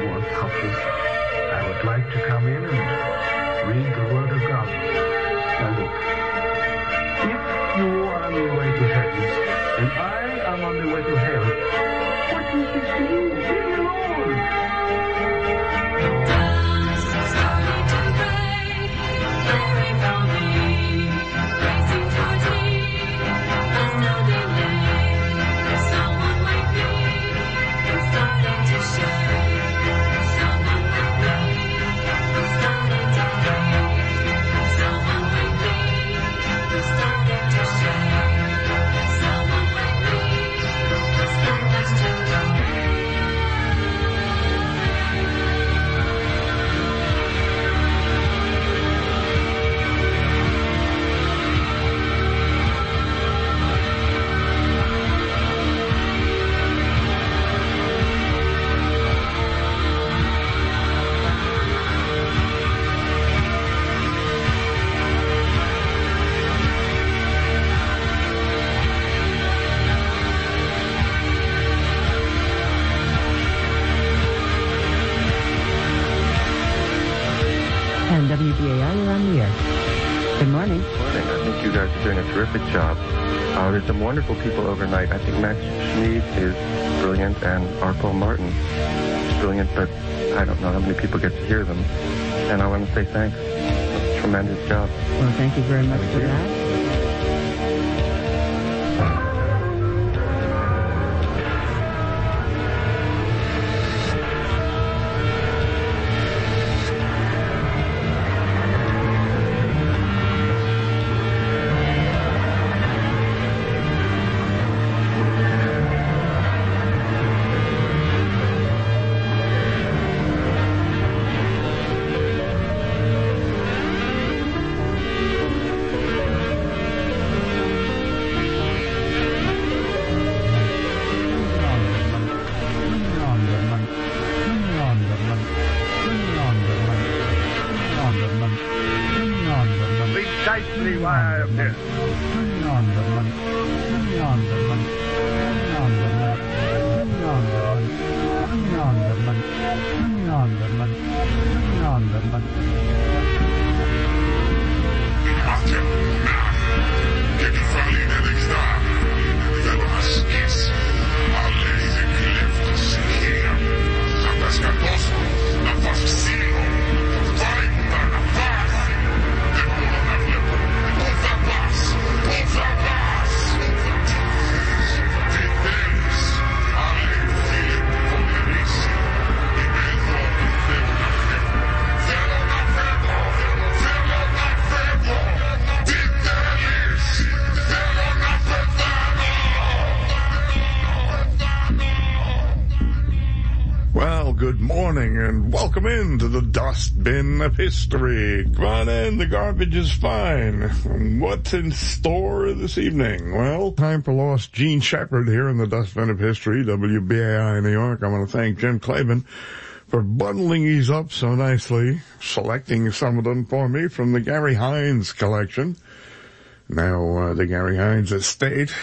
want couples, I would like to come in and read the Word of God. Now look, if you are on the way to heaven, and I am on the way to hell, what is this to you? Leave me alone. WBAI, you're on the air. Good morning. Good morning. I think you guys are doing a terrific job. There's some wonderful people overnight. I think Max Schneid is brilliant and Arpo Martin is brilliant, but I don't know how many people get to hear them. And I want to say thanks. Tremendous job. Well, thank you very much for that. Good morning and welcome into the dustbin of history. Come on in, the garbage is fine. What's in store this evening? Well, time for Lost Gene Shepard here in the dustbin of history, WBAI New York. I want to thank Jim Clavin for bundling these up so nicely, selecting some of them for me from the Gary Hines collection. Now, the Gary Hines Estate.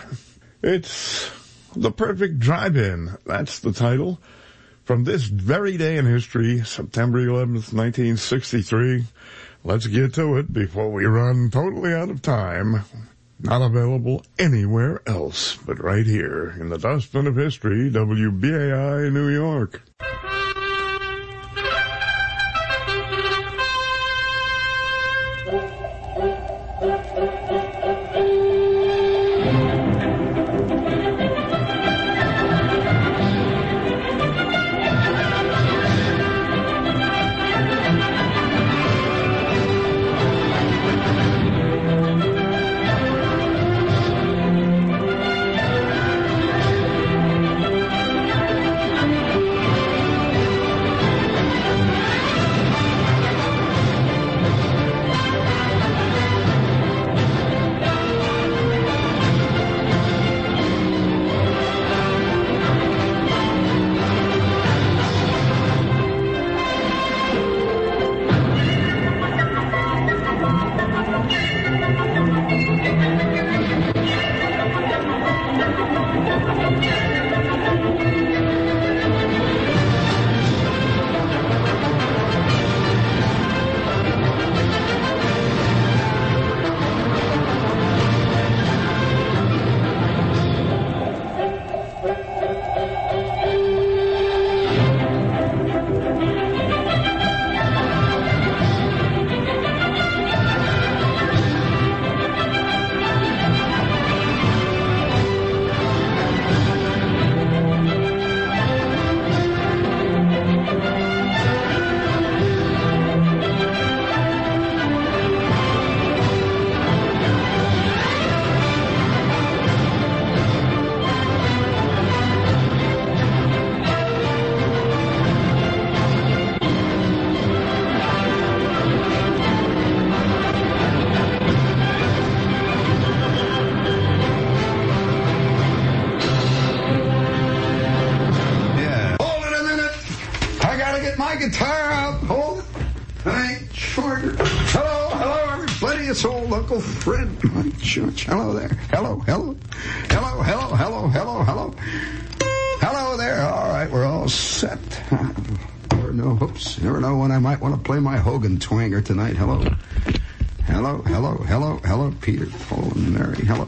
It's The Perfect Drive-In. That's the title. From this very day in history, September 11th, 1963, let's get to it before we run totally out of time. Not available anywhere else but right here in the dustbin of history, WBAI New York. guitar out. Hold it. Thank shorter. Hello, everybody. It's old Uncle Fred. Mike Church. Hello there. Hello. Hello there. All right, we're all set. Never know when I might want to play my Hogan twanger tonight. Hello, Peter, Paul, and Mary. Hello.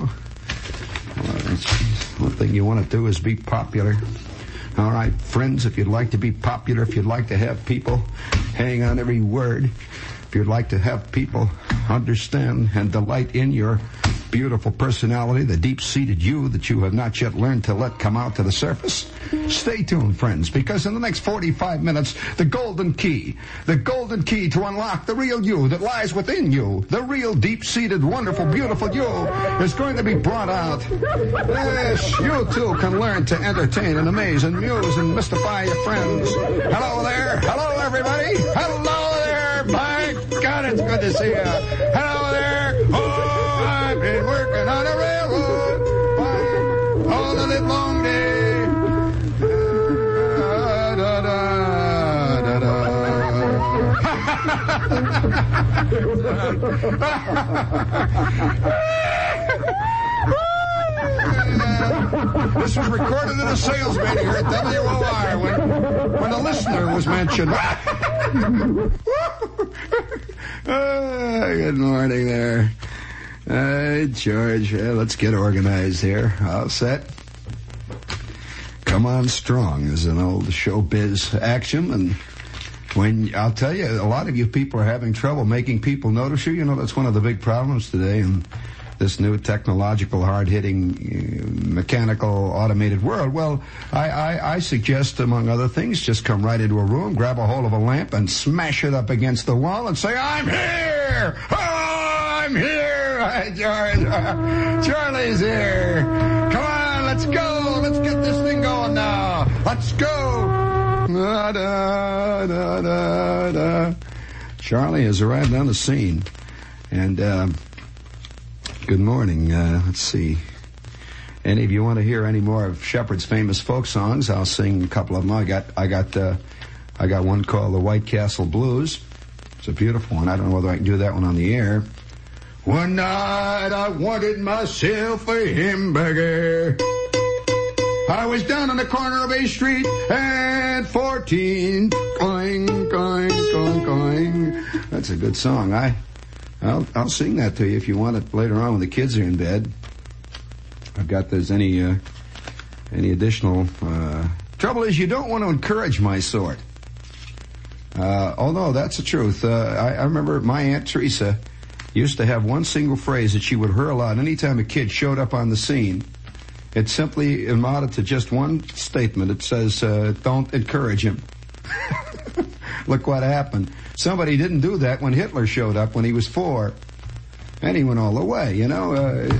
One thing you want to do is be popular. All right, friends, if you'd like to be popular, if you'd like to have people hang on every word, if you'd like to have people understand and delight in your beautiful personality, the deep-seated you that you have not yet learned to let come out to the surface, stay tuned, friends, because in the next 45 minutes, the golden key to unlock the real you that lies within you, the real deep-seated, wonderful, beautiful you, is going to be brought out. Yes, you too can learn to entertain and amaze and muse and mystify your friends. Hello there. Hello, everybody. Hello there. My God, it's good to see you. Hello there. Oh, I've been working on a railroad all the long day. This was recorded in a sales meeting here at WOR when the listener was mentioned. Good morning there. George, let's get organized here. All set? Come on strong is an old showbiz axiom, and when I'll tell you, a lot of you people are having trouble making people notice you. You know, that's one of the big problems today in this new technological, hard-hitting, mechanical, automated world. Well, I suggest, among other things, just come right into a room, grab a hold of a lamp, and smash it up against the wall and say, I'm here! Oh, I'm here! Hi, George. Charlie's here. Come on, let's go. Let's get this thing going now. Let's go. Da, da, da, da, da. Charlie has arrived on the scene. And, good morning. Let's see. Any of you want to hear any more of Shepard's famous folk songs? I'll sing a couple of them. I got one called the White Castle Blues. It's a beautiful one. I don't know whether I can do that one on the air. One night I wanted myself a hamburger. I was down on the corner of A Street and 14. Going, going, going, going. That's a good song. I'll sing that to you if you want it later on when the kids are in bed. I've got there's any additional trouble is you don't want to encourage my sort. Although that's the truth. I remember my Aunt Teresa used to have one single phrase that she would hurl out anytime a kid showed up on the scene. It simply amounted to just one statement. It says, don't encourage him. Look what happened. Somebody didn't do that when Hitler showed up when he was 4. And he went all the way, you know.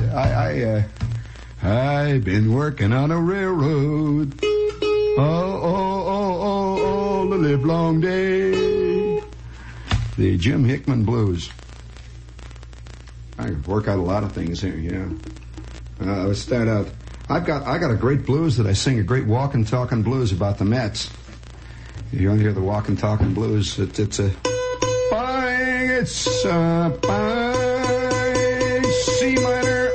I've been working on a railroad. Oh, the live long day. The Jim Hickman Blues. I work out a lot of things here, yeah. Let's start out. I got a great blues that I sing, a great walking, talking blues about the Mets. If you want to hear the walking, talking blues, it's a bang, it's a bang, C minor,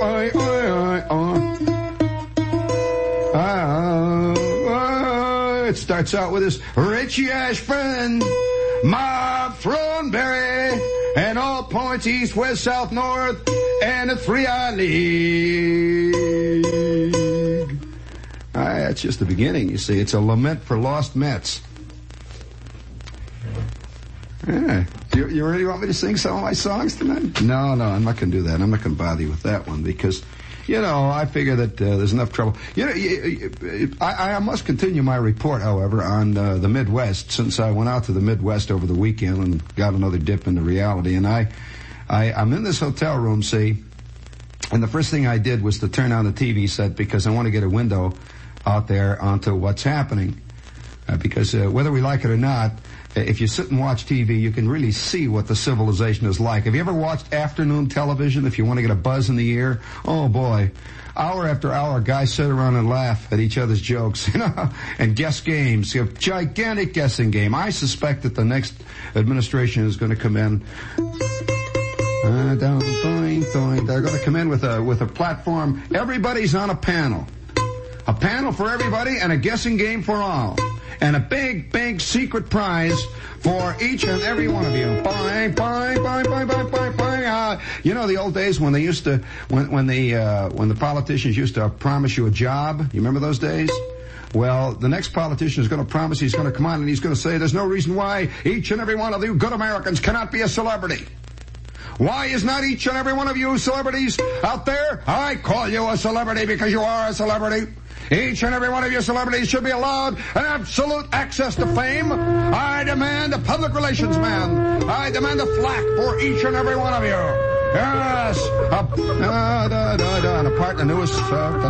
it starts out with this Richie Ashburn, Ma Throneberry, and all points east, west, south, north, and a 3-eye league. That's just the beginning, you see. It's a lament for lost Mets. Yeah. You really want me to sing some of my songs tonight? No, I'm not going to do that. I'm not going to bother you with that one because, you know, I figure that there's enough trouble. You know, I must continue my report, however, on the Midwest, since I went out to the Midwest over the weekend and got another dip into reality. And I'm in this hotel room, see, and the first thing I did was to turn on the TV set because I want to get a window out there onto what's happening. Because whether we like it or not, if you sit and watch TV, you can really see what the civilization is like. Have you ever watched afternoon television if you want to get a buzz in the ear? Oh, boy. Hour after hour, guys sit around and laugh at each other's jokes, and guess games. A gigantic guessing game. I suspect that the next administration is going to come in. They're going to come in with a platform. Everybody's on a panel. A panel for everybody and a guessing game for all. And a big, big secret prize for each and every one of you. Bye, bye, bye, bye, bye, bye, bye. You know the old days when they used to, when the politicians used to promise you a job? You remember those days? Well, the next politician is going to promise he's going to come on and he's going to say there's no reason why each and every one of you good Americans cannot be a celebrity. Why is not each and every one of you celebrities out there? I call you a celebrity because you are a celebrity. Each and every one of you celebrities should be allowed an absolute access to fame. I demand a public relations man. I demand a flack for each and every one of you. Yes. And a part in the newest.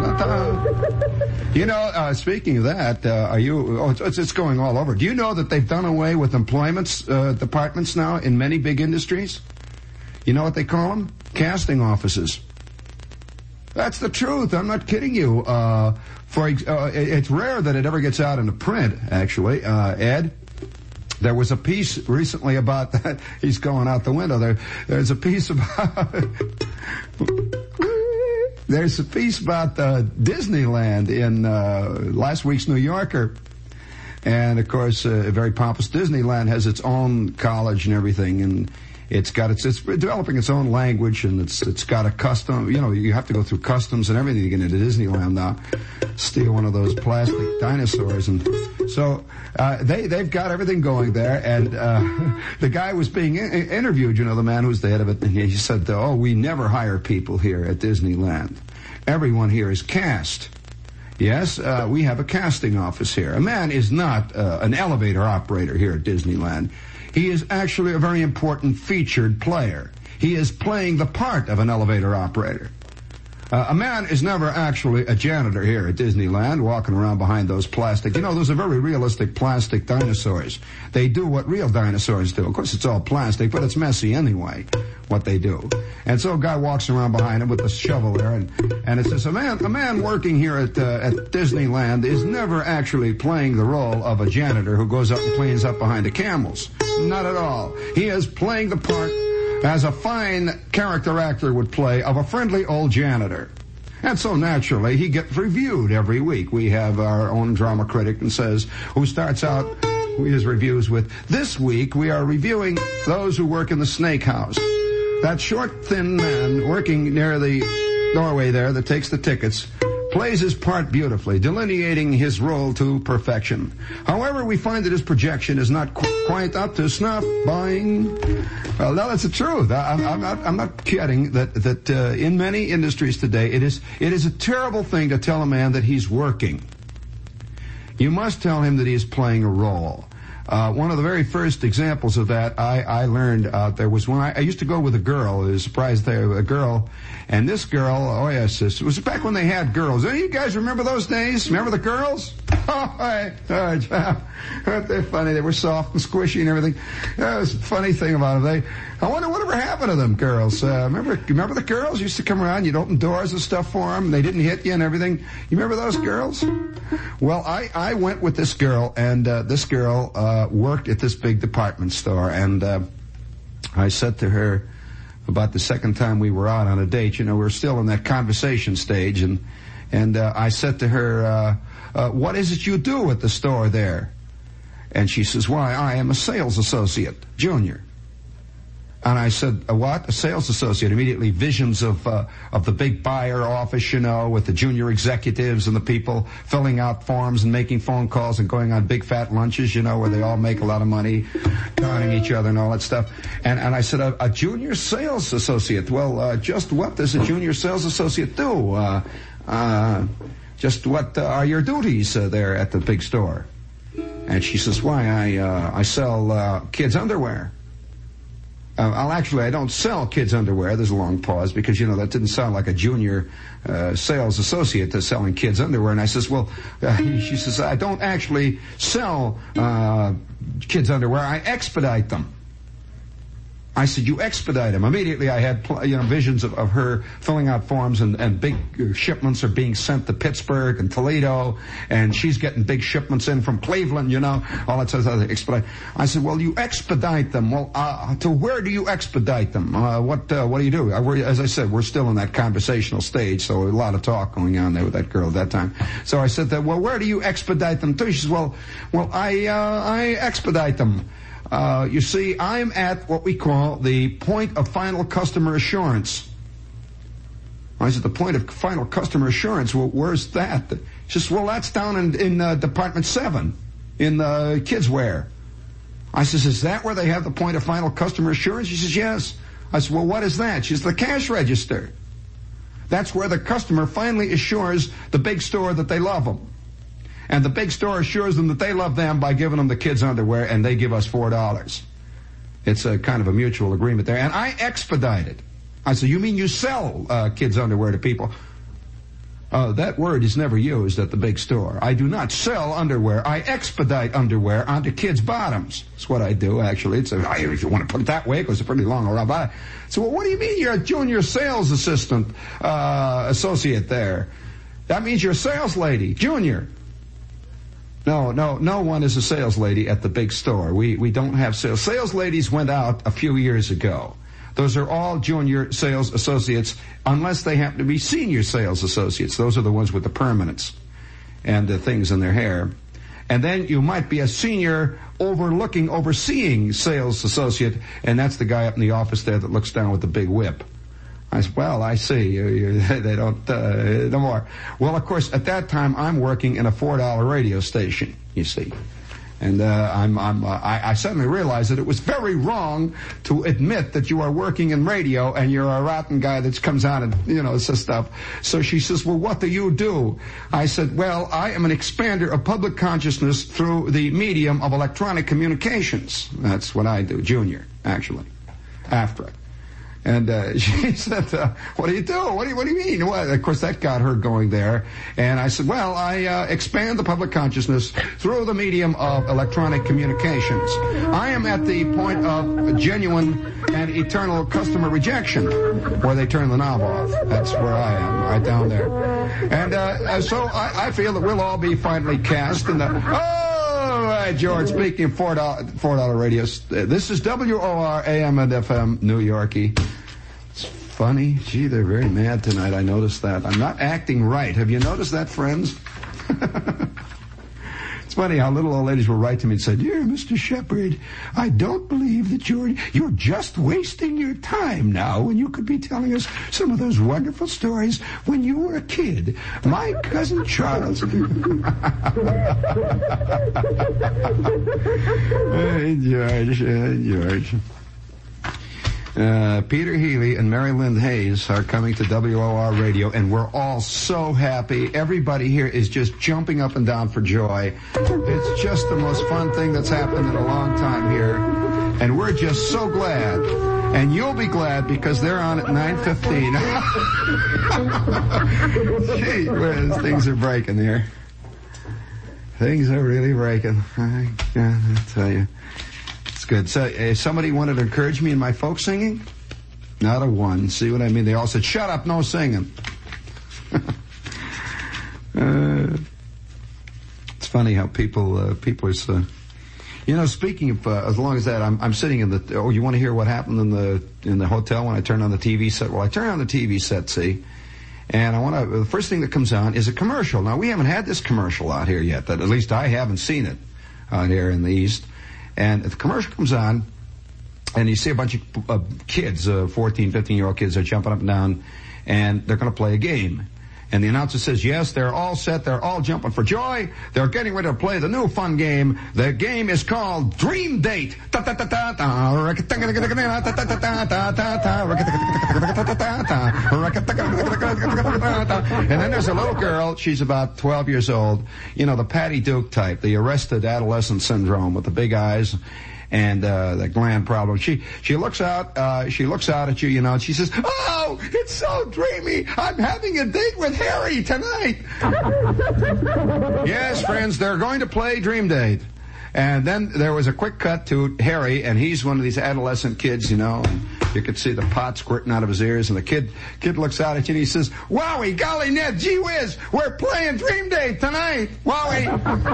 You know, speaking of that, it's going all over. Do you know that they've done away with employment departments now in many big industries? You know what they call them? Casting offices. That's the truth. I'm not kidding you. It's rare that it ever gets out into print, actually. Ed, there was a piece recently about that. He's going out the window. There's a piece about... There's a piece about Disneyland in last week's New Yorker. And, of course, a very pompous Disneyland has its own college and everything, and it's developing its own language, and it's got a custom. You know, you have to go through customs and everything to get into Disneyland now. Steal one of those plastic dinosaurs, and so they've got everything going there. And the guy was being interviewed. You know, the man who's the head of it, and he said, "Oh, we never hire people here at Disneyland. Everyone here is cast." Yes, we have a casting office here. A man is not an elevator operator here at Disneyland. He is actually a very important featured player. He is playing the part of an elevator operator. A man is never actually a janitor here at Disneyland, walking around behind those plastic. You know, those are very realistic plastic dinosaurs. They do what real dinosaurs do. Of course, it's all plastic, but it's messy anyway, what they do. And so a guy walks around behind him with a shovel there, and it says, a man working here at Disneyland is never actually playing the role of a janitor who goes up and cleans up behind the camels. Not at all. He is playing the part as a fine character actor would play of a friendly old janitor. And so naturally, he gets reviewed every week. We have our own drama critic who starts out his reviews with, "This week we are reviewing those who work in the snake house." That short, thin man working near the doorway there that takes the tickets plays his part beautifully, delineating his role to perfection. However, we find that his projection is not quite up to snuff. Boing. Well, no, that's the truth. I'm not kidding. That in many industries today, it is a terrible thing to tell a man that he's working. You must tell him that he is playing a role. One of the very first examples of that I learned there was when I used to go with a girl. I was surprised there, a girl. And this girl, oh yes, it was back when they had girls. You guys remember those days? Remember the girls? They're funny. They were soft and squishy and everything. That was a funny thing about them. I wonder whatever happened to them girls. Remember the girls used to come around? You'd open doors and stuff for them. They didn't hit you and everything. You remember those girls? Well, I went with this girl, and this girl worked at this big department store, and I said to her about the second time we were out on a date, you know, we were still in that conversation stage, and I said to her, what is it you do at the store there? And she says, why, I am a sales associate, junior. And I said, a what? A sales associate. Immediately visions of the big buyer office, you know, with the junior executives and the people filling out forms and making phone calls and going on big fat lunches, you know, where they all make a lot of money, conning each other and all that stuff. And I said, a junior sales associate. Well, just what does a junior sales associate do? Just what are your duties there at the big store? And she says, why, I sell kids' underwear. I don't sell kids' underwear. There's a long pause because, that didn't sound like a junior sales associate that's selling kids' underwear. And I says, she says, I don't actually sell kids' underwear. I expedite them. I said, you expedite them. Immediately I had, visions of her filling out forms and big shipments are being sent to Pittsburgh and Toledo, and she's getting big shipments in from Cleveland, all that stuff. Expedite. I said, well, you expedite them. Well, to where do you expedite them? What do you do? As I said, we're still in that conversational stage, so a lot of talk going on there with that girl at that time. So I said, well, where do you expedite them to? She says, well, I expedite them. You see, I'm at what we call the point of final customer assurance. I said, the point of final customer assurance, well, where's that? She says, well, that's down in Department 7, in the kids' wear. I says, is that where they have the point of final customer assurance? She says, yes. I said, well, what is that? She says, the cash register. That's where the customer finally assures the big store that they love them. And the big store assures them that they love them by giving them the kids' underwear, and they give us $4. It's a kind of a mutual agreement there. And I expedite it. I said, you mean you sell kids' underwear to people? That word is never used at the big store. I do not sell underwear. I expedite underwear onto kids' bottoms. That's what I do, actually. If you want to put it that way, because it's pretty long around. So, well, what do you mean you're a junior sales assistant, associate there? That means you're a sales lady, junior. No one is a sales lady at the big store. We don't have sales. Sales ladies went out a few years ago. Those are all junior sales associates, unless they happen to be senior sales associates. Those are the ones with the permanents and the things in their hair. And then you might be a senior overseeing sales associate, and that's the guy up in the office there that looks down with the big whip. I said, well, I see. They don't, no more. Well, of course, at that time, I'm working in a $4 radio station, you see. And I suddenly realized that it was very wrong to admit that you are working in radio and you're a rotten guy that comes on and, says stuff. So she says, well, what do you do? I said, well, I am an expander of public consciousness through the medium of electronic communications. That's what I do, junior, actually, after it. And she said, what do you do? What do you mean? Well, of course, that got her going there. And I said, well, I expand the public consciousness through the medium of electronic communications. I am at the point of genuine and eternal customer rejection, where they turn the knob off. That's where I am, right down there. And so I feel that we'll all be finally cast in the... All right, George, speaking of $4 radios, this is WOR AM and FM, New Yorkie. It's funny. Gee, they're very mad tonight. I noticed that. I'm not acting right. Have you noticed that, friends? It's funny how little old ladies will write to me and say, dear Mr. Shepherd, I don't believe that you're just wasting your time now when you could be telling us some of those wonderful stories when you were a kid. My cousin Charles. Hey, George. Peter Healy and Mary Lynn Hayes are coming to WOR Radio, and we're all so happy. Everybody here is just jumping up and down for joy. It's just the most fun thing that's happened in a long time here, and we're just so glad. And you'll be glad because they're on at 9:15. Gee whiz, things are breaking here. Things are really breaking. I tell you. Good. So, somebody wanted to encourage me in my folk singing? Not a one. See what I mean? They all said, shut up, no singing. It's funny how people are so... speaking of, as long as that, I'm sitting in the... Oh, you want to hear what happened in the hotel when I turned on the TV set? Well, I turned on the TV set, see? And the first thing that comes on is a commercial. Now, we haven't had this commercial out here yet. At least I haven't seen it out here in the East. And the commercial comes on, and you see a bunch of kids, 14, 15-year-old kids are jumping up and down, and they're going to play a game. And the announcer says, yes, they're all set, they're all jumping for joy, they're getting ready to play the new fun game. The game is called Dream Date. And then there's a little girl, she's about 12 years old, the Patty Duke type, the arrested adolescent syndrome with the big eyes. and the gland problem. She looks out at you, and she says, "Oh, it's so dreamy. I'm having a date with Harry tonight." Yes, friends, they're going to play Dream Date. And then there was a quick cut to Harry, and he's one of these adolescent kids, and you could see the pot squirting out of his ears, and the kid looks out at you and he says, "Wowie, golly Ned, gee whiz, we're playing Dream Date tonight, wowie."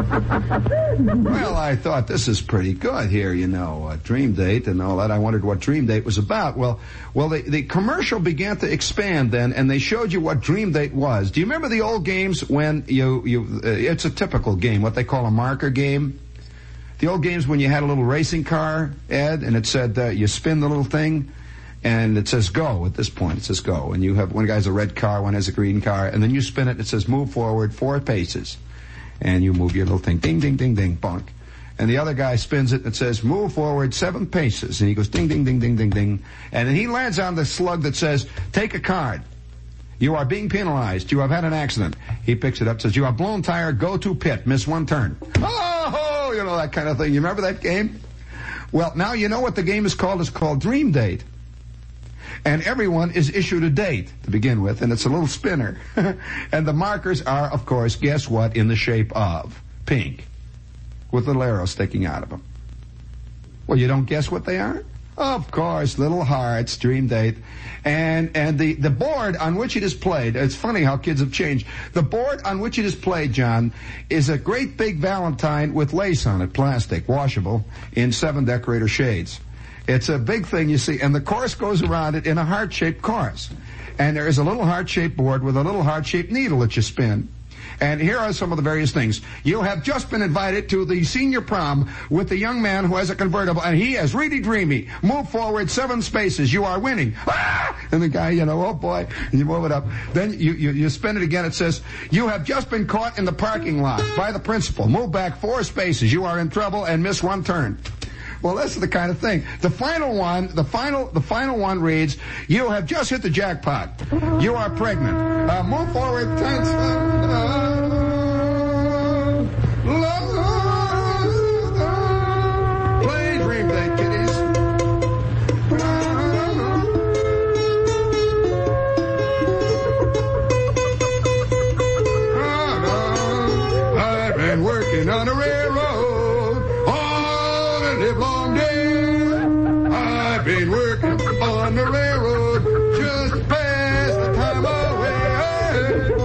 Well, I thought, this is pretty good here, Dream Date and all that. I wondered what Dream Date was about. Well, the commercial began to expand then, and they showed you what Dream Date was. Do you remember the old games when it's a typical game, what they call a marker game? The old games when you had a little racing car, Ed, and it said you spin the little thing, and it says go at this point. It says go, and you have one guy's a red car, one has a green car, and then you spin it. It says move forward 4 paces, and you move your little thing, ding, ding, ding, ding, bonk. And the other guy spins it, and it says move forward 7 paces, and he goes ding, ding, ding, ding, ding, ding, and then he lands on the slug that says take a card. You are being penalized. You have had an accident. He picks it up, says, you have blown tire, go to pit, miss 1 turn. Oh, that kind of thing. You remember that game? Well, now you know what the game is called. It's called Dream Date. And everyone is issued a date to begin with, and it's a little spinner. And the markers are, of course, guess what, in the shape of pink, with little arrows sticking out of them. Well, you don't guess what they are? Of course, little hearts, Dream Date. And the board on which it is played, it's funny how kids have changed. The board on which it is played, John, is a great big Valentine with lace on it, plastic, washable, in 7 decorator shades. It's a big thing, you see, and the course goes around it in a heart-shaped course. And there is a little heart-shaped board with a little heart-shaped needle that you spin. And here are some of the various things. You have just been invited to the senior prom with the young man who has a convertible, and he is really dreamy. Move forward 7 spaces. You are winning. Ah! And the guy, oh boy, and you move it up. Then you spin it again. It says, you have just been caught in the parking lot by the principal. Move back 4 spaces. You are in trouble and miss 1 turn. Well, that's the kind of thing. The final one reads, you have just hit the jackpot. You are pregnant. Move forward 10 steps. Play Dream Date, kiddies. I've been working on a railroad all the livelong day. I've been working on the railroad just to pass the time away.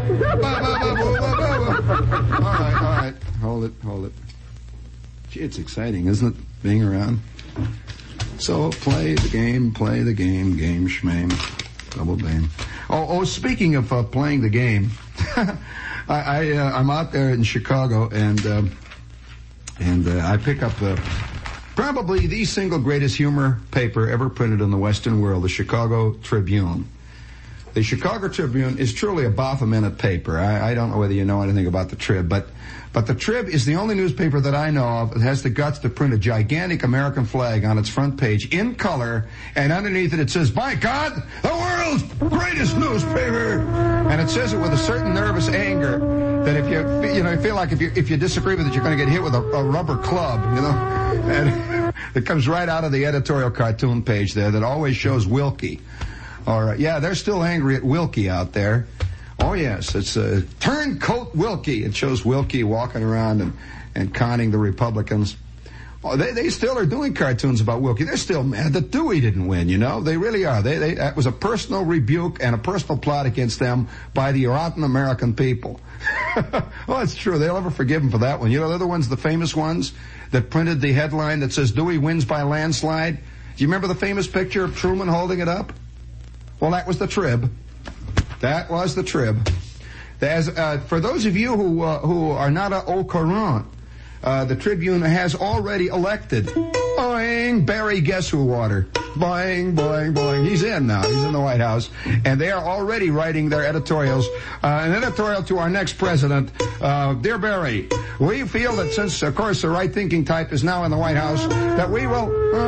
All right. Hold it. Gee, it's exciting, isn't it, being around? So, play the game, game schmame, double bame. Oh, speaking of playing the game, I'm out there in Chicago, and I pick up probably the single greatest humor paper ever printed in the Western world, the Chicago Tribune. The Chicago Tribune is truly a Baphomet paper. I don't know whether you know anything about the Trib, but the Trib is the only newspaper that I know of that has the guts to print a gigantic American flag on its front page in color, and underneath it says, by God, the world's greatest newspaper! And it says it with a certain nervous anger that if you feel like if you disagree with it, you're going to get hit with a rubber club, and it comes right out of the editorial cartoon page there that always shows Wilkie. They're still angry at Wilkie out there. Oh, yes, it's Turncoat Wilkie. It shows Wilkie walking around and conning the Republicans. Oh, they still are doing cartoons about Wilkie. They're still mad that Dewey didn't win, They really are. That was a personal rebuke and a personal plot against them by the rotten American people. Oh, it's true. They'll never forgive them for that one. They're the ones, the famous ones, that printed the headline that says Dewey wins by landslide. Do you remember the famous picture of Truman holding it up? Well, that was the Trib. That was the Trib. For those of you who are not au courant, the Tribune has already elected boing, Barry Guess-Who-Water. Boing, boing, boing. He's in now. He's in the White House. And they are already writing their editorials. An editorial to our next president. Dear Barry, we feel that since, of course, the right-thinking type is now in the White House, that we will...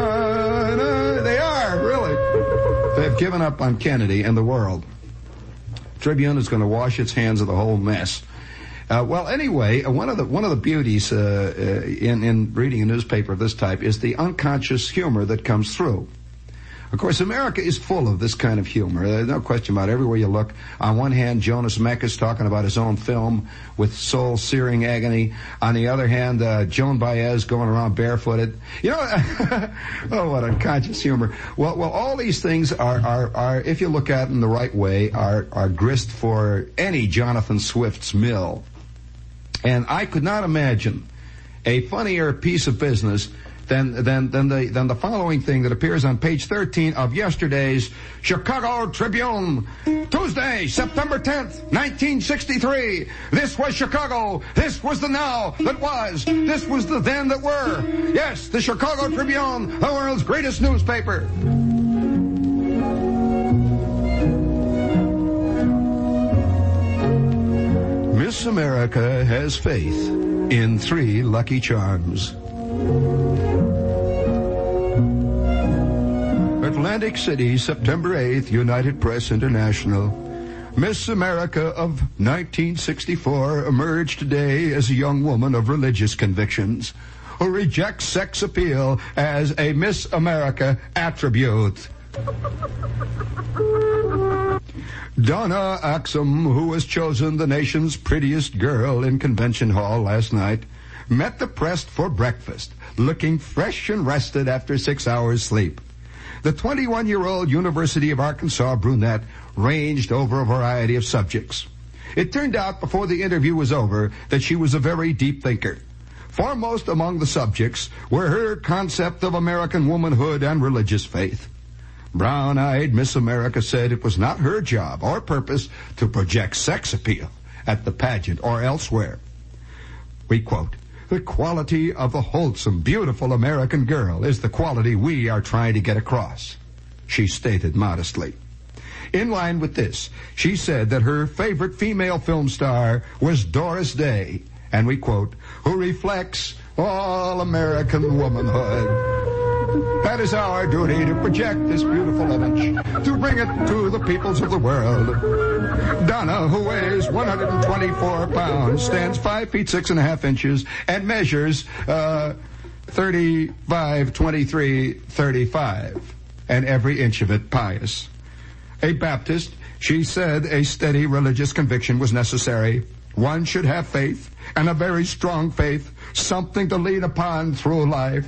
they are, really. They've given up on Kennedy and the world. Tribune is going to wash its hands of the whole mess. Well, anyway, one of the beauties in reading a newspaper of this type is the unconscious humor that comes through. Of course, America is full of this kind of humor. There's no question about it. Everywhere you look. On one hand, Jonas Mekas talking about his own film with soul-searing agony. On the other hand, Joan Baez going around barefooted. You know, oh, what unconscious humor. Well, all these things are, if you look at them the right way, are grist for any Jonathan Swift's mill. And I could not imagine a funnier piece of business than the following thing that appears on page 13 of yesterday's Chicago Tribune. Tuesday, September 10th, 1963. This was Chicago. This was the now that was. This was the then that were. Yes, the Chicago Tribune, the world's greatest newspaper. Miss America has faith in 3 lucky charms. Atlantic City, September 8th, United Press International. Miss America of 1964 emerged today as a young woman of religious convictions who rejects sex appeal as a Miss America attribute. Donna Axum, who was chosen the nation's prettiest girl in Convention Hall last night, met the press for breakfast, looking fresh and rested after 6 hours sleep. The 21-year-old University of Arkansas brunette ranged over a variety of subjects. It turned out before the interview was over that she was a very deep thinker. Foremost among the subjects were her concept of American womanhood and religious faith. Brown-eyed Miss America said it was not her job or purpose to project sex appeal at the pageant or elsewhere. We quote, "The quality of the wholesome, beautiful American girl is the quality we are trying to get across," she stated modestly. In line with this, she said that her favorite female film star was Doris Day, and we quote, "who reflects all American womanhood. That is our duty, to project this beautiful image, to bring it to the peoples of the world." Donna, who weighs 124 pounds, stands 5 feet 6.5 inches, and measures 35, 23, 35, and every inch of it pious. A Baptist, she said a steady religious conviction was necessary. One should have faith, and a very strong faith, something to lean upon through life.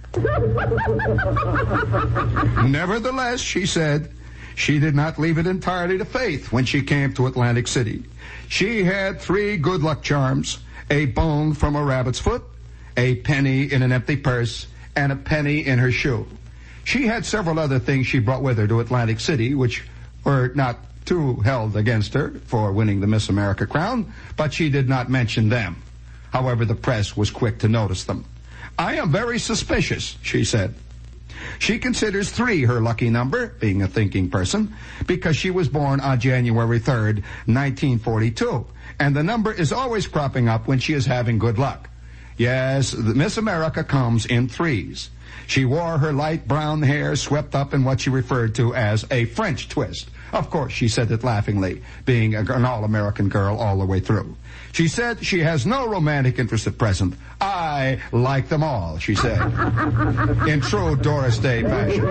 Nevertheless, she said, she did not leave it entirely to faith when she came to Atlantic City. She had 3 good luck charms: a bone from a rabbit's foot, a penny in an empty purse, and a penny in her shoe. She had several other things she brought with her to Atlantic City, which were not too held against her for winning the Miss America crown, but she did not mention them. However, the press was quick to notice them. "I am very suspicious," she said. She considers 3 her lucky number, being a thinking person, because she was born on January 3rd, 1942, and the number is always cropping up when she is having good luck. Yes, Miss America comes in 3s. She wore her light brown hair swept up in what she referred to as a French twist. Of course, she said it laughingly, being an all-American girl all the way through. She said she has no romantic interest at present. "I like them all," she said, in true Doris Day fashion.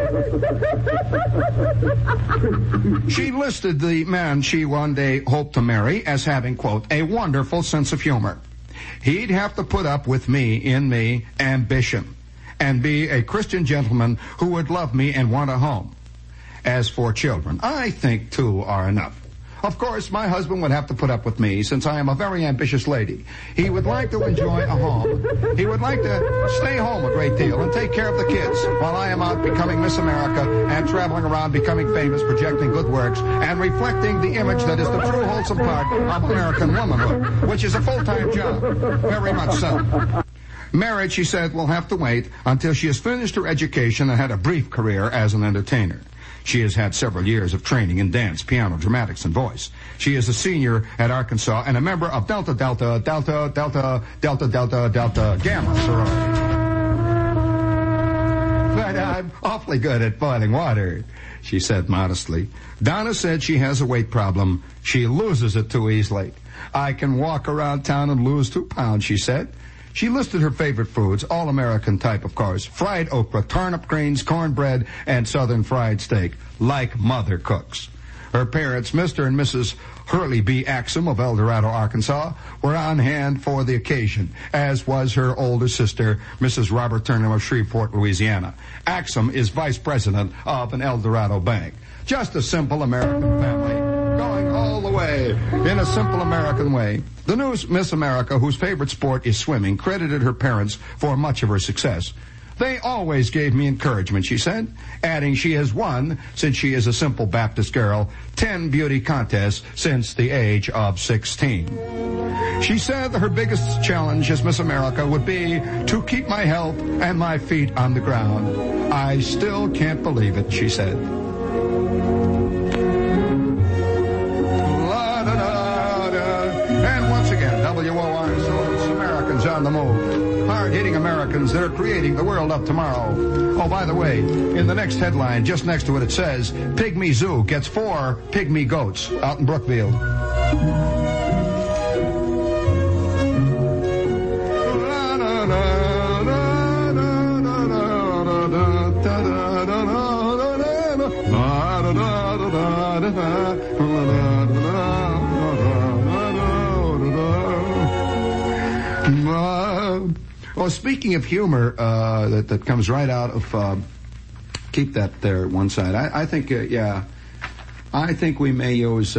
She listed the man she one day hoped to marry as having, quote, "a wonderful sense of humor. He'd have to put up with me, ambition, and be a Christian gentleman who would love me and want a home. As for children, I think 2 are enough. Of course, my husband would have to put up with me, since I am a very ambitious lady. He would like to enjoy a home. He would like to stay home a great deal and take care of the kids while I am out becoming Miss America and traveling around becoming famous, projecting good works, and reflecting the image that is the true wholesome part of American womanhood, which is a full-time job. Very much so. Marriage," she said, "will have to wait until she has finished her education and had a brief career as an entertainer. She has had several years of training in dance, piano, dramatics, and voice. She is a senior at Arkansas and a member of Delta Delta Delta Delta Delta Delta Delta Gamma sorority. But I'm awfully good at boiling water," she said modestly. Donna said she has a weight problem. She loses it too easily. I can walk around town and lose 2 pounds, she said. She listed her favorite foods, all American type, of course, fried okra, turnip greens, cornbread, and southern fried steak, like mother cooks. Her parents, Mr. and Mrs. Hurley B. Axum of El Dorado, Arkansas, were on hand for the occasion, as was her older sister, Mrs. Robert Turner of Shreveport, Louisiana. Axum is vice president of an El Dorado bank. Just a simple American family, going all the way in a simple American way. The new Miss America, whose favorite sport is swimming, credited her parents for much of her success. They always gave me encouragement, she said, adding she has won, since she is a simple Baptist girl, 10 beauty contests since the age of 16. She said her biggest challenge as Miss America would be to keep my health and my feet on the ground. I still can't believe it, she said. And once again, WOR salutes Americans on the move. Hard-hitting Americans that are creating the world of tomorrow. Oh, by the way, in the next headline, just next to it says, Pygmy Zoo gets 4 pygmy goats out in Brookfield. Well, speaking of humor, that comes right out of, keep that there at one side. I think we may use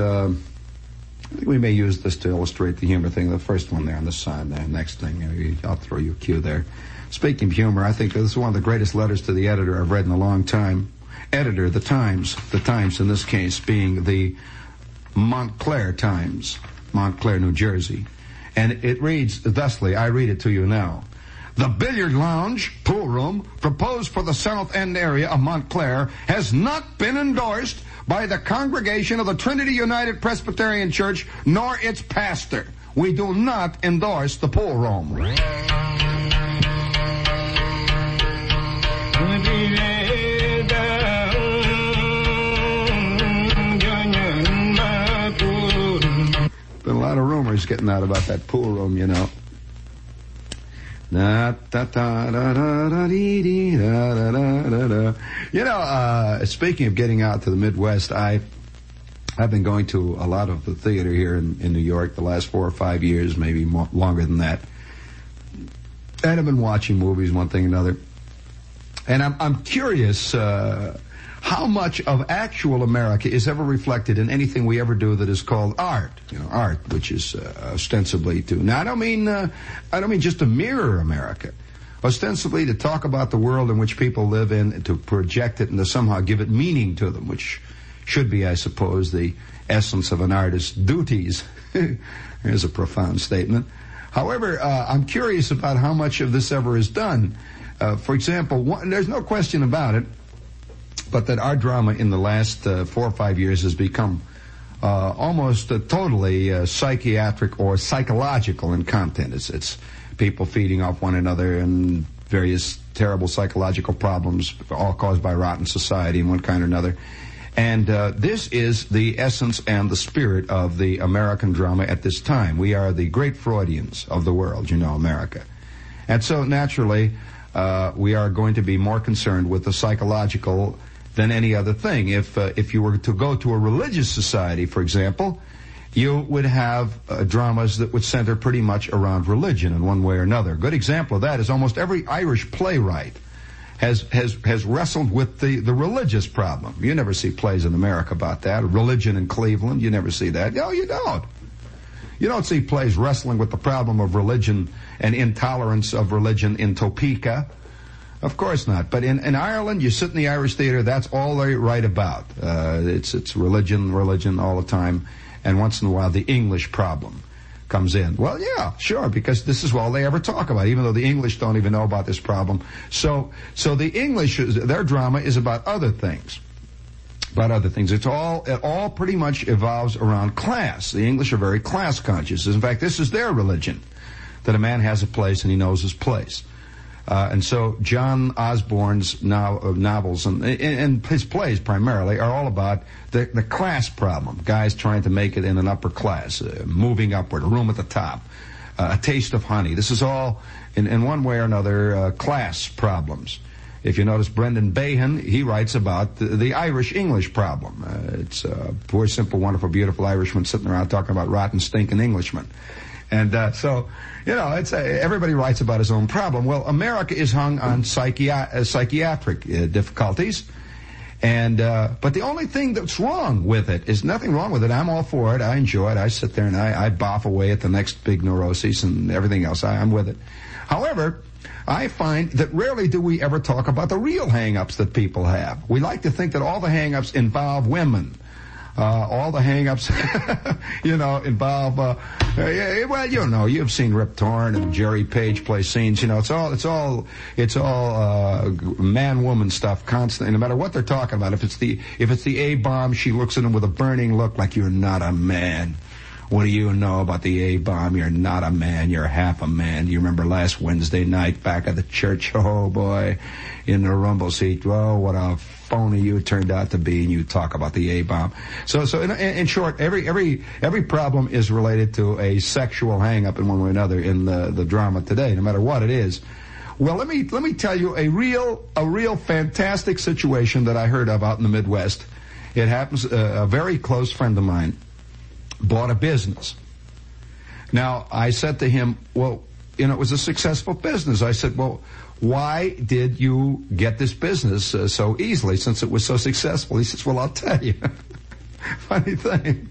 this to illustrate the humor thing. The first one there on the side, the next thing, I'll throw you a cue there. Speaking of humor, I think this is one of the greatest letters to the editor I've read in a long time. Editor, the Times in this case being the Montclair Times, Montclair, New Jersey. And it reads thusly, I read it to you now. The billiard lounge, pool room, proposed for the South End area of Montclair has not been endorsed by the congregation of the Trinity United Presbyterian Church, nor its pastor. We do not endorse the pool room. Been a lot of rumors getting out about that pool room, you know. You know, speaking of getting out to the Midwest, I've been going to a lot of the theater here in New York the last 4 or 5 years, maybe longer than that. And I've been watching movies, one thing or another. And I'm curious how much of actual America is ever reflected in anything we ever do that is called art. You know, art, which is ostensibly to. Now, I don't mean just to mirror America. Ostensibly to talk about the world in which people live in, to project it and to somehow give it meaning to them, which should be, I suppose, the essence of an artist's duties. Here's a profound statement. However, I'm curious about how much of this ever is done. For example, there's no question about it, but that our drama in the last 4 or 5 years has become almost totally psychiatric or psychological in content. It's people feeding off one another and various terrible psychological problems, all caused by rotten society in one kind or another. And this is the essence and the spirit of the American drama at this time. We are the great Freudians of the world, you know, America. And so, naturally, we are going to be more concerned with the psychological than any other thing. If you were to go to a religious society, for example, you would have dramas that would center pretty much around religion in one way or another. A good example of that is almost every Irish playwright has wrestled with the religious problem. You never see plays in America about that. Religion in Cleveland, you never see that. No, you don't. You don't see plays wrestling with the problem of religion and intolerance of religion in Topeka. Of course not. But in Ireland, you sit in the Irish theater, that's all they write about. It's religion all the time. And once in a while, the English problem comes in. Well, yeah, sure, because this is all they ever talk about, even though the English don't even know about this problem. So the English, their drama is about other things. It all pretty much evolves around class. The English are very class conscious. In fact, this is their religion, that a man has a place and he knows his place. And so John Osborne's novels and his plays primarily are all about the class problem. Guys trying to make it in an upper class, moving upward, a room at the top, a taste of honey. This is all, in one way or another, class problems. If you notice Brendan Behan, he writes about the Irish-English problem. It's a poor, simple, wonderful, beautiful Irishman sitting around talking about rotten, stinking Englishmen. And so, it's everybody writes about his own problem. Well, America is hung on psychiatric difficulties. And but the only thing that's wrong with it is nothing wrong with it. I'm all for it. I enjoy it. I sit there and I boff away at the next big neuroses and everything else. I'm with it. However, I find that rarely do we ever talk about the real hang-ups that people have. We like to think that all the hang-ups involve women. All the hang-ups, involve, you've seen Rip Torn and Jerry Page play scenes. It's all man-woman stuff constantly, no matter what they're talking about. If it's the A-bomb, she looks at him with a burning look like, you're not a man. What do you know about the A-bomb? You're not a man. You're half a man. You remember last Wednesday night back at the church? Oh, boy, in the rumble seat. Oh, what a phony you turned out to be, and you talk about the A-bomb. So in short, every problem is related to a sexual hang-up in one way or another in the drama today, no matter what it is. Well, let me tell you a real fantastic situation that I heard of out in the Midwest. It happens, a very close friend of mine bought a business. Now, I said to him, well, it was a successful business. I said, well, why did you get this business so easily since it was so successful? He says, well, I'll tell you. Funny thing.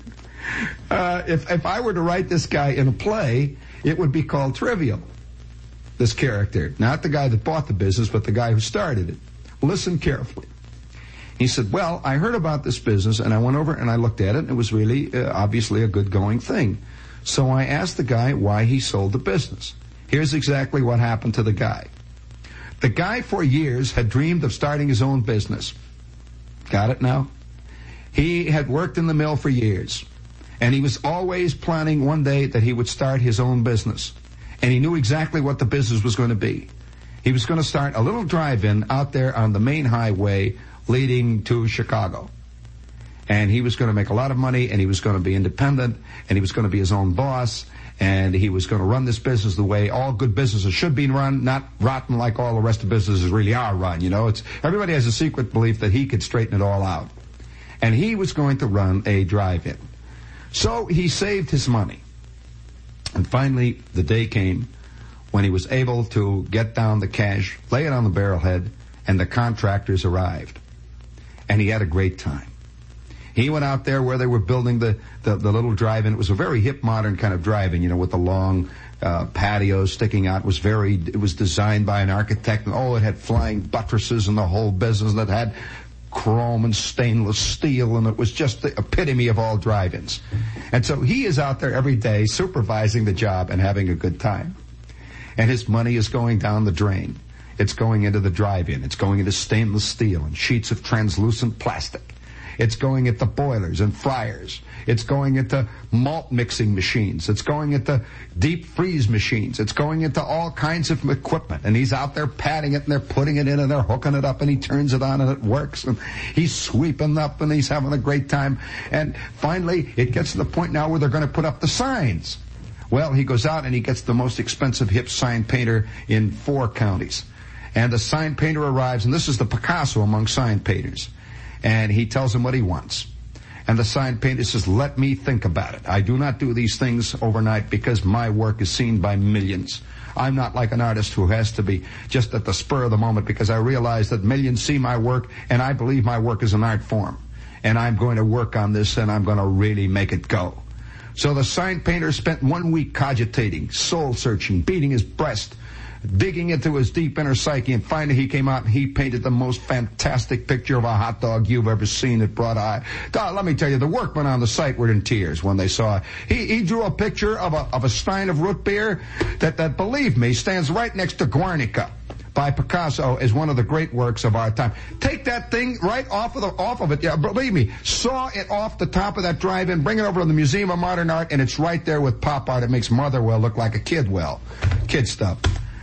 If I were to write this guy in a play, it would be called Trivial. This character. Not the guy that bought the business, but the guy who started it. Listen carefully. He said, well, I heard about this business, and I went over and I looked at it, and it was really, obviously, a good-going thing. So I asked the guy why he sold the business. Here's exactly what happened to the guy. The guy, for years, had dreamed of starting his own business. Got it now? He had worked in the mill for years, and he was always planning one day that he would start his own business. And he knew exactly what the business was going to be. He was going to start a little drive-in out there on the main highway leading to Chicago. And he was going to make a lot of money, and he was going to be independent, and he was going to be his own boss, and he was going to run this business the way all good businesses should be run, not rotten like all the rest of businesses really are run. Everybody has a secret belief that he could straighten it all out. And he was going to run a drive-in. So he saved his money. And finally, the day came when he was able to get down the cash, lay it on the barrelhead, and the contractors arrived. And he had a great time. He went out there where they were building the little drive-in. It was a very hip, modern kind of drive-in, with the long patios sticking out. It was designed by an architect. And, it had flying buttresses and the whole business. That had chrome and stainless steel, and it was just the epitome of all drive-ins. And so he is out there every day supervising the job and having a good time. And his money is going down the drain. It's going into the drive-in. It's going into stainless steel and sheets of translucent plastic. It's going into boilers and fryers. It's going into malt mixing machines. It's going into deep freeze machines. It's going into all kinds of equipment. And he's out there patting it, and they're putting it in, and they're hooking it up, and he turns it on, and it works. And he's sweeping up, and he's having a great time. And finally, it gets to the point now where they're going to put up the signs. Well, he goes out, and he gets the most expensive hip sign painter in 4 counties. And the sign painter arrives, and this is the Picasso among sign painters. And he tells him what he wants. And the sign painter says, let me think about it. I do not do these things overnight because my work is seen by millions. I'm not like an artist who has to be just at the spur of the moment, because I realize that millions see my work, and I believe my work is an art form. And I'm going to work on this, and I'm going to really make it go. So the sign painter spent 1 week cogitating, soul-searching, beating his breast, digging into his deep inner psyche, and finally he came out and he painted the most fantastic picture of a hot dog you've ever seen. It brought let me tell you, the workmen on the site were in tears when they saw it. He drew a picture of a stein of root beer that believe me, stands right next to Guernica by Picasso as one of the great works of our time. Take that thing right off of it. Yeah, believe me, saw it off the top of that drive-in, bring it over to the Museum of Modern Art, and it's right there with pop art. It makes Motherwell look like a kid stuff.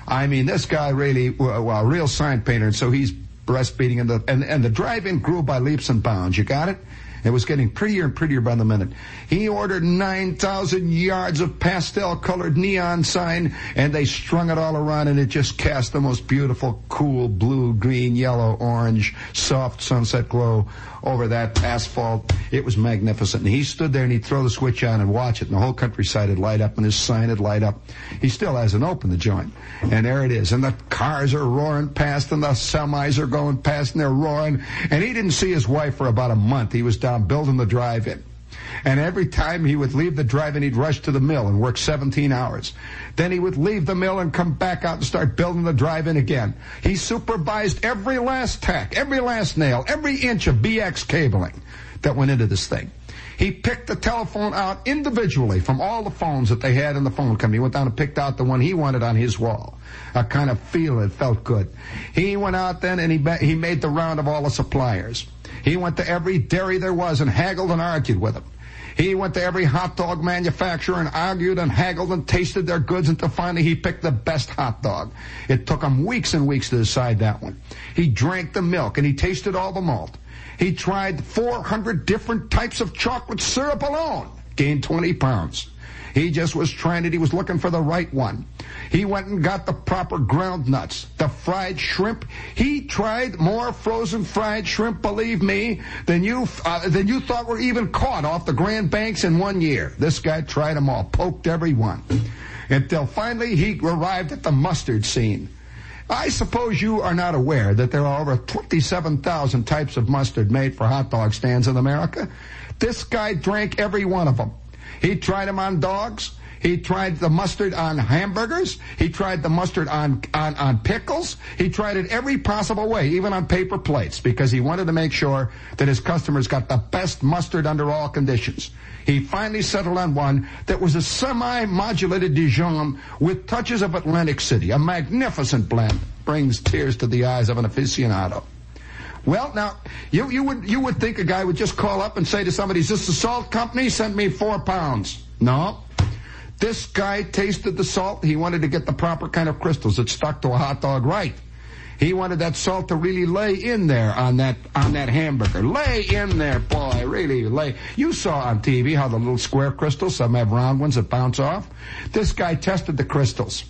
I mean, this guy really, well, real sign painter, and so he's breastfeeding, and the drive-in grew by leaps and bounds. You got it? It was getting prettier and prettier by the minute. He ordered 9,000 yards of pastel-colored neon sign, and they strung it all around, and it just cast the most beautiful, cool, blue, green, yellow, orange, soft sunset glow over that asphalt. It was magnificent. And he stood there, and he'd throw the switch on and watch it, and the whole countryside would light up, and his sign would light up. He still hasn't opened the joint. And there it is. And the cars are roaring past, and the semis are going past, and they're roaring. And he didn't see his wife for about a month. He was down building the drive-in. And every time he would leave the drive-in, he'd rush to the mill and work 17 hours. Then he would leave the mill and come back out and start building the drive-in again. He supervised every last tack, every last nail, every inch of BX cabling that went into this thing. He picked the telephone out individually from all the phones that they had in the phone company. He went down and picked out the one he wanted on his wall. A kind of feel it felt good. He went out then and he made the round of all the suppliers. He went to every dairy there was and haggled and argued with them. He went to every hot dog manufacturer and argued and haggled and tasted their goods until finally he picked the best hot dog. It took him weeks and weeks to decide that one. He drank the milk and he tasted all the malt. He tried 400 different types of chocolate syrup alone. Gained 20 pounds. He just was trying it. He was looking for the right one. He went and got the proper ground nuts, the fried shrimp. He tried more frozen fried shrimp, believe me, than you thought were even caught off the Grand Banks in 1 year. This guy tried them all, poked every one, until finally he arrived at the mustard scene. I suppose you are not aware that there are over 27,000 types of mustard made for hot dog stands in America. This guy drank every one of them. He tried them on dogs. He tried the mustard on hamburgers. He tried the mustard on pickles. He tried it every possible way, even on paper plates, because he wanted to make sure that his customers got the best mustard under all conditions. He finally settled on one that was a semi-modulated Dijon with touches of Atlantic City, a magnificent blend. Brings tears to the eyes of an aficionado. Well, now, you would think a guy would just call up and say to somebody, is this the salt company? Send me 4 pounds. No. This guy tasted the salt. He wanted to get the proper kind of crystals that stuck to a hot dog right. He wanted that salt to really lay in there on that hamburger. Lay in there, boy, really lay. You saw on TV how the little square crystals, some have round ones that bounce off. This guy tested the crystals.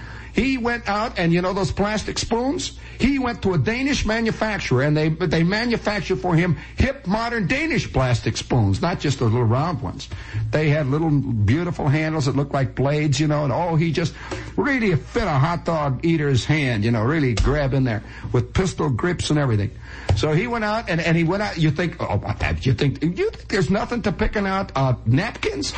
He went out, and you know those plastic spoons? He went to a Danish manufacturer, and they manufactured for him hip, modern Danish plastic spoons, not just the little round ones. They had little beautiful handles that looked like blades, you know, and he just really fit a hot dog eater's hand, you know, really grab in there with pistol grips and everything. So he went out, and he went out. You think there's nothing to picking out napkins?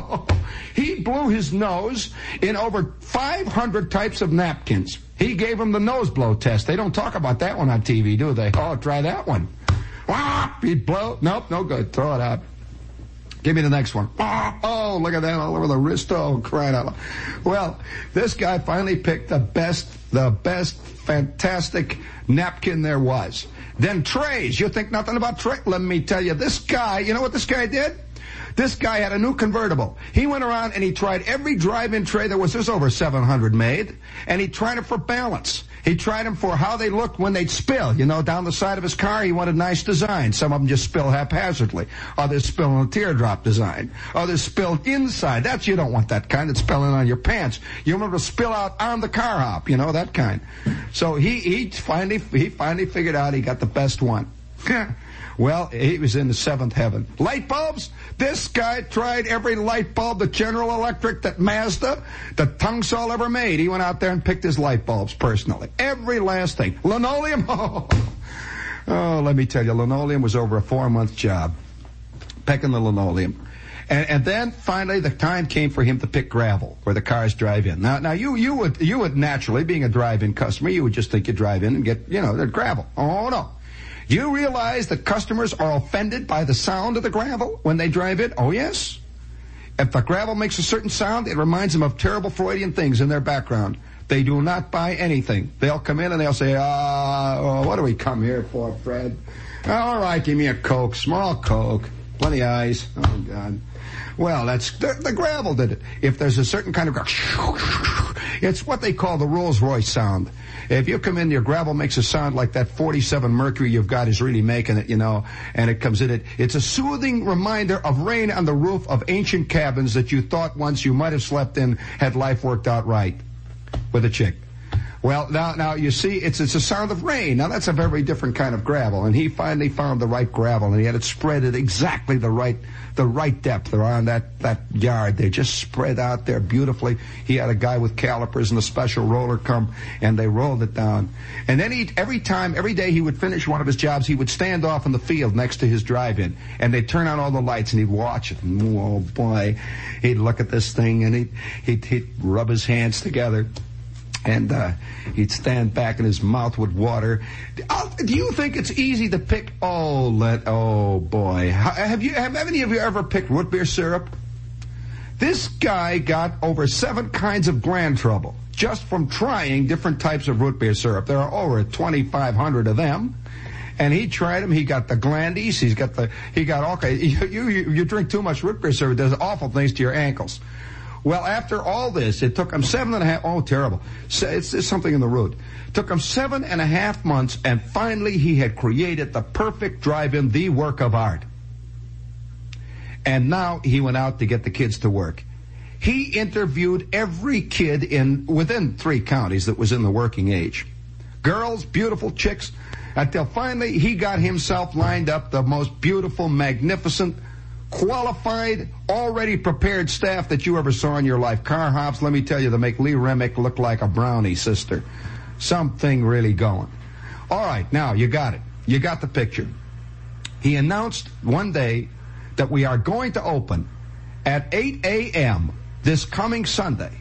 He blew his nose in over 500 types of napkins. He gave him the nose blow test. They don't talk about that one on TV, do they? Oh, try that one. He'd blow. Nope, no good. Throw it out. Give me the next one. Oh, look at that all over the wrist. Oh, crying out loud. Well, this guy finally picked the best fantastic napkin there was. Then trays. You think nothing about trays? Let me tell you, this guy, you know what this guy did? This guy had a new convertible. He went around and he tried every drive-in tray there was. There's over 700 made. And he tried them for balance. He tried them for how they looked when they'd spill. You know, down the side of his car, he wanted nice design. Some of them just spill haphazardly. Others spill in a teardrop design. Others spill inside. You don't want that kind that's spilling on your pants. You want to spill out on the car hop, you know, that kind. So he finally figured out he got the best one. Well, he was in the seventh heaven. Light bulbs? This guy tried every light bulb that General Electric, that Mazda, that Tungsol ever made. He went out there and picked his light bulbs personally. Every last thing. Linoleum? Oh, let me tell you, linoleum was over a 4-month job. Picking the linoleum. And then finally the time came for him to pick gravel where the cars drive in. Now you would naturally, being a drive-in customer, you would just think you drive in and get, the gravel. Oh, no. You realize that customers are offended by the sound of the gravel when they drive in? Oh, yes. If the gravel makes a certain sound, it reminds them of terrible Freudian things in their background. They do not buy anything. They'll come in and they'll say, what do we come here for, Fred? All right, give me a Coke, small Coke, plenty of ice. Oh, God. Well, that's the gravel did it. If there's a certain kind of gravel, It's what they call the Rolls-Royce sound. If you come in, your gravel makes a sound like that 47 Mercury you've got is really making it, and it comes in it. It's a soothing reminder of rain on the roof of ancient cabins that you thought once you might have slept in had life worked out right with a chick. Well, now you see, it's a sound of rain. Now that's a very different kind of gravel, and he finally found the right gravel, and he had it spread at exactly the right depth around that yard. They just spread out there beautifully. He had a guy with calipers and a special roller come, and they rolled it down. And then every day he would finish one of his jobs, he would stand off in the field next to his drive-in, and they'd turn on all the lights, and he'd watch it. And, oh boy, he'd look at this thing, and he'd rub his hands together. And he'd stand back and his mouth would water. Do you think it's easy to pick? Oh boy! Have any of you ever picked root beer syrup? This guy got over 7 kinds of gland trouble just from trying different types of root beer syrup. There are over 2,500 of them. And he tried them. He got the glandies. He got all kinds. You drink too much root beer syrup, it does awful things to your ankles. Well, after all this, it took him 7.5... Oh, terrible. It's something in the root. It took him 7.5 months, and finally he had created the perfect drive-in, the work of art. And now he went out to get the kids to work. He interviewed every kid within 3 counties that was in the working age. Girls, beautiful chicks, until finally he got himself lined up the most beautiful, magnificent, qualified, already prepared staff that you ever saw in your life. Car hops, let me tell you, they make Lee Remick look like a brownie sister. Something really going. All right, now you got it. You got the picture. He announced one day that we are going to open at 8 a.m. this coming Sunday.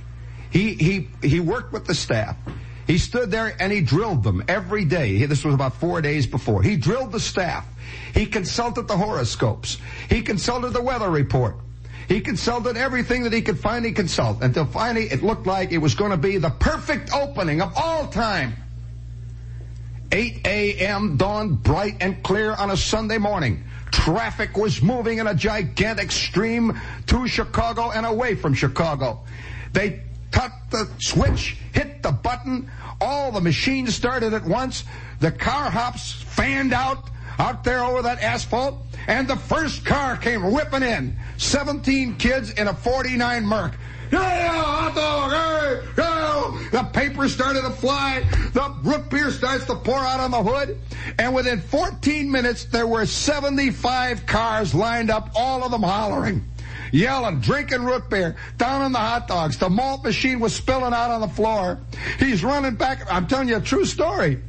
He worked with the staff. He stood there and he drilled them every day. This was about 4 days before. He drilled the staff. He consulted the horoscopes. He consulted the weather report. He consulted everything that he could finally consult until finally it looked like it was going to be the perfect opening of all time. 8 a.m. dawned bright and clear on a Sunday morning. Traffic was moving in a gigantic stream to Chicago and away from Chicago. They touched the switch, hit the button, all the machines started at once, the car hops fanned out there over that asphalt, and the first car came whipping in. 17 kids in a 49 Merc. Hot dog, hey, hey. The paper started to fly. The root beer starts to pour out on the hood. And within 14 minutes, there were 75 cars lined up, all of them hollering, yelling, drinking root beer, down on the hot dogs. The malt machine was spilling out on the floor. He's running back. I'm telling you a true story.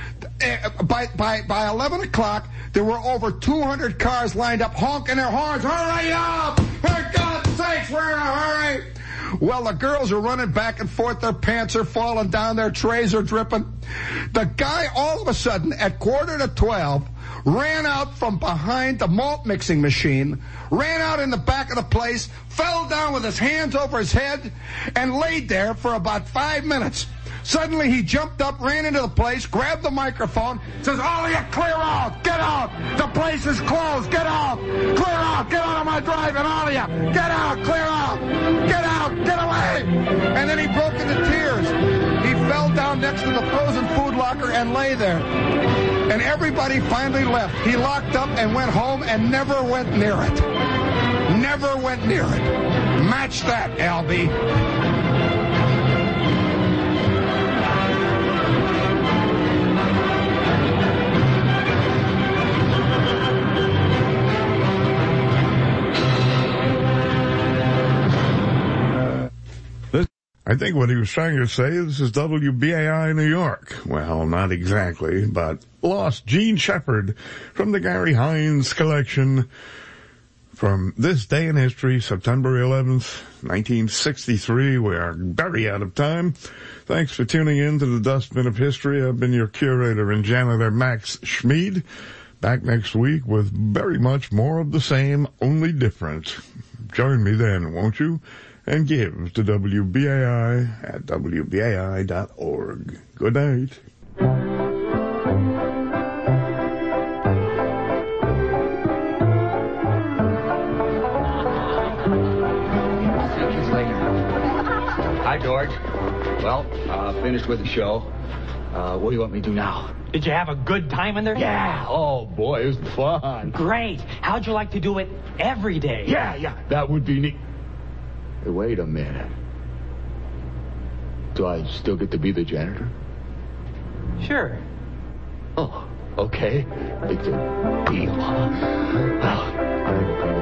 By 11 o'clock, there were over 200 cars lined up, honking their horns. Hurry up! For God's sakes, we're in a hurry! Well, the girls are running back and forth. Their pants are falling down. Their trays are dripping. The guy, all of a sudden, at 11:45, ran out from behind the malt mixing machine, ran out in the back of the place, fell down with his hands over his head, and laid there for about 5 minutes. Suddenly, he jumped up, ran into the place, grabbed the microphone, says, all of you, clear out, get out, the place is closed, get out, clear out, get out of my drive-in, all of you, get out, clear out, get away. And then he broke into tears. He fell down next to the frozen food locker and lay there. And everybody finally left. He locked up and went home and never went near it. Never went near it. Match that, Albie. I think what he was trying to say, this is WBAI New York. Well, not exactly, but lost Gene Shepard from the Gary Hines collection from this day in history, September 11th, 1963. We are very out of time. Thanks for tuning in to the Dustbin of History. I've been your curator and janitor, Max Schmid. Back next week with very much more of the same, only different. Join me then, won't you? And give to WBAI at WBAI.org. Good night. Hi, George. Well, finished with the show. What do you want me to do now? Did you have a good time in there? Yeah. Oh, boy, it was fun. Great. How'd you like to do it every day? Yeah. That would be neat. Hey, wait a minute. Do I still get to be the janitor? Sure. Oh, okay. It's a deal, huh? Well,